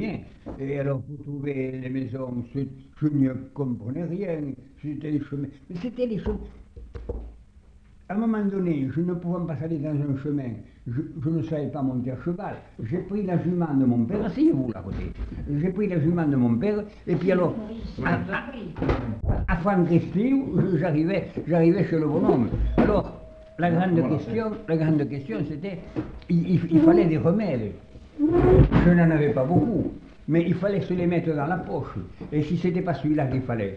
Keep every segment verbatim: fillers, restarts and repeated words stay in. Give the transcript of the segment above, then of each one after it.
rien. Et alors, pour trouver les maisons, je, je ne comprenais rien. C'était les chemins. Mais c'était les chemins. À un moment donné, je ne pouvais pas aller dans un chemin. Je, je ne savais pas monter à cheval. J'ai pris la jument de mon père, asseyez-vous là à côté. J'ai pris la jument de mon père, et puis alors, à, à, à Francristi, j'arrivais, j'arrivais chez le bonhomme. Alors, la grande question, la grande question, c'était, il, il, il fallait des remèdes. Je n'en avais pas beaucoup, mais il fallait se les mettre dans la poche. Et si c'était pas celui-là qu'il fallait,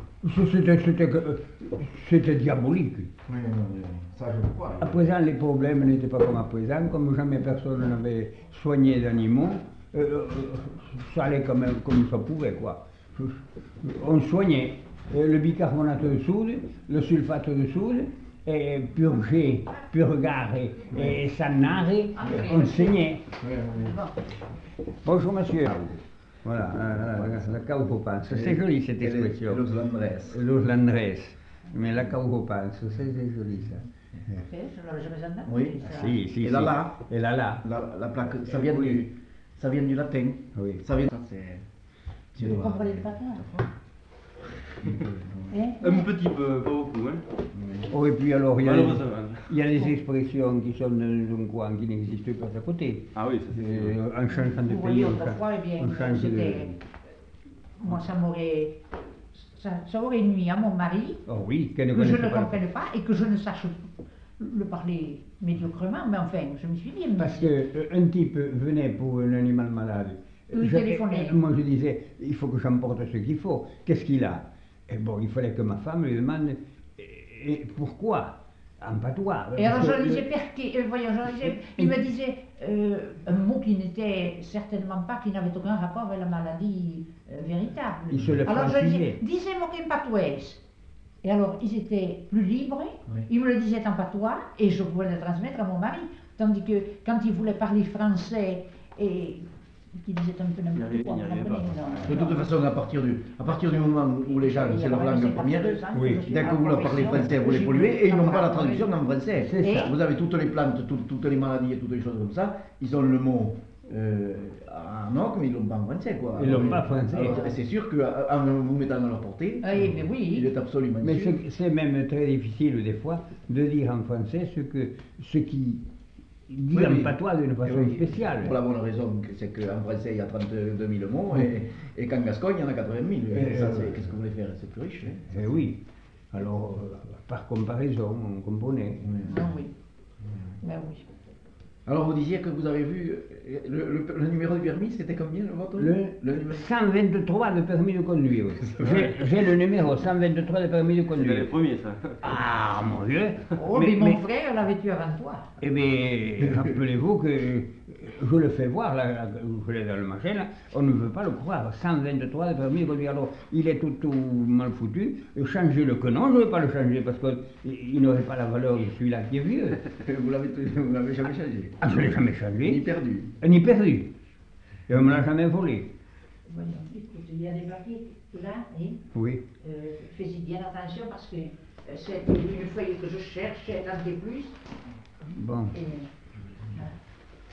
c'était diabolique. Oui, oui, ça je crois. À présent, les problèmes n'étaient pas comme à présent, comme jamais personne n'avait soigné d'animaux, euh, ça allait comme, comme ça pouvait, quoi. On soignait le bicarbonate de soude, le sulfate de soude, et purger, purgare et sanare, on saignait. Oui, oui. Bonjour monsieur. Voilà, la, la, la cauropance, c'est joli cette expression. Los Landres. Los Landres. Mais la cauropance, c'est joli ça. Je ne l'avais jamais entendu. Oui. ça. Si, si, Et si. là, là. Et là, là. La, la plaque, ça vient, Oui. du, ça vient du latin. Oui. Ça vient. C'est. Vous comprenez le patin? Hein? Un petit peu, pas beaucoup. Hein. Oh, et puis alors, il y, a les, Malheureusement. il y a des expressions qui sont dans un coin qui n'existent pas à côté. Ah oui, ça c'est sûr. Euh, en changeant de Vous pays, voyez, on, autrefois, eh bien, on change de... c'était... Moi, ça m'aurait... Ça, ça aurait nuit à mon mari, Oh oui, qu'elle ne que je connaissait ne pas. comprenne pas et que je ne sache le parler médiocrement, mais enfin, je me suis bien Parce mise. qu'un type venait pour un animal malade. Oui, Je- téléphonait. Moi je disais, il faut que j'emporte ce qu'il faut. Qu'est-ce qu'il a? Et bon, il fallait que ma femme lui demande, et, et pourquoi? En patois. Et alors Parce je que disais, le- perqué, euh, voyons, je disais, il me disait euh, un mot qui n'était certainement pas, qui n'avait aucun rapport avec la maladie euh, véritable. Il se le Alors je francisait. disais, disez-moi qu'un patois. Et alors ils étaient plus libres, Oui. ils me le disaient en patois et je pouvais le transmettre à mon mari. Tandis que quand il voulait parler français et qu'il disait un peu Il n'importe n'y quoi, arrivait- il n'y vous arrivait comprenez, pas. non, De toute non. façon, à partir du, à partir du moment où les gens, Il y a c'est leur vraiment langue cinquante-deux première, ans que oui, je suis dès en que vous leur parlez profession, français, vous les j'ai polluez, voulu et ils n'ont pas la apprendre. traduction en français. C'est ça. Vous avez toutes les plantes, tout- toutes les maladies et toutes les choses comme ça, ils ont le mot euh, en orgue, mais ils l'ont pas en français, quoi. Ils l'ont pas en français. Alors, c'est sûr qu'en vous mettant à leur portée, Ah, eh bien il oui, est absolument Mais sûr. c'est c'est même très difficile des fois de dire en français ce, que, ce qui dit Oui, en oui. patois d'une façon Oui, spéciale. Pour la bonne raison, que c'est qu'en français il y a trente-deux mille mots et, et qu'en Gascogne il y en a quatre-vingt mille. Et, Ça, euh, c'est- Qu'est-ce que vous voulez faire? C'est plus riche. Hein. Eh oui. Alors, euh, par comparaison, on comprenait. ah oui, ben oui. Alors vous disiez que vous avez vu euh, le, le- le numéro du permis, c'était combien le vôtre? Le Le numéro- cent vingt-trois de permis de conduire. J'ai j'ai le numéro cent vingt-trois de permis de C'était les conduire. premiers, ça. Ah, mon Dieu! Oh, mais, mon frère l'avait tué avant toi. Eh bien, rappelez-vous que je le fais voir, là, là, je l'ai dans le machin, là, on ne veut pas le croire. cent vingt-trois de permis de conduire. Alors, il est tout, tout mal foutu. Changer le canon, je ne vais pas le changer parce qu'il n'aurait pas la valeur de celui-là qui est vieux. Vous l'avez vous l'avez jamais changé. Ah, je ne l'ai jamais Ni changé, perdu. ni perdu. Et on ne me l'a jamais volé. Voyons, écoute, il y a des papiers là, hein, Oui. euh, fais-y bien attention parce que euh, c'est une feuille que je cherche, tant et plus. Bon. Et,